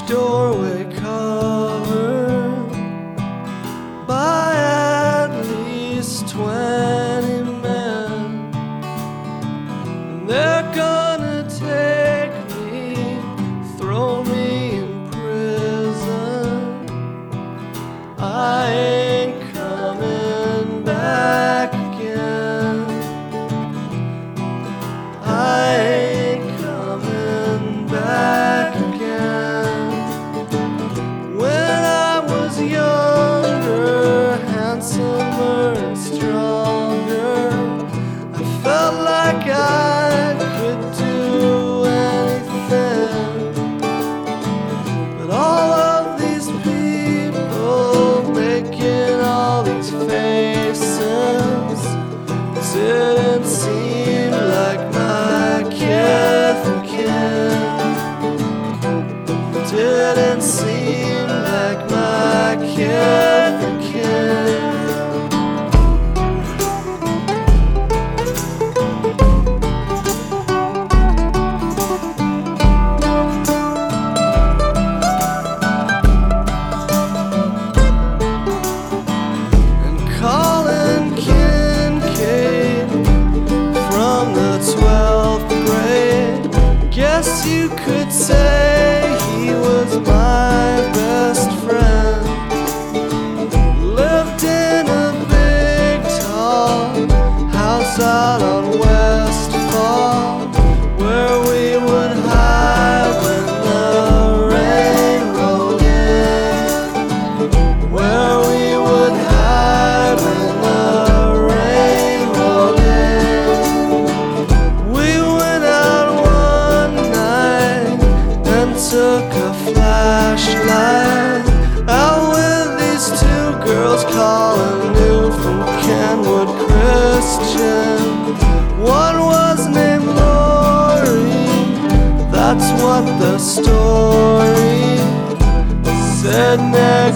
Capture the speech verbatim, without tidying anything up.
doorway covered by at least twenty men, and they're gonna take me, throw me in prison. I ain't coming back again. I ain't coming back again. When I was younger, handsomer and stronger, I felt like I could do anything. But all of these people making all these faces didn't seem like my kith and kin. Didn't seem like my kith and kin. And Colin Kincaid from the twelfth grade, guess you could say he was my best friend. Lived in a big tall house out on Westfall, where we would hide when the rain rolled in. Where we would hide when the rain rolled in. We went out one night and took a flashlight out with these two girls Colin knew from Kenwood Christian. One was named Lori, that's what the story said. Next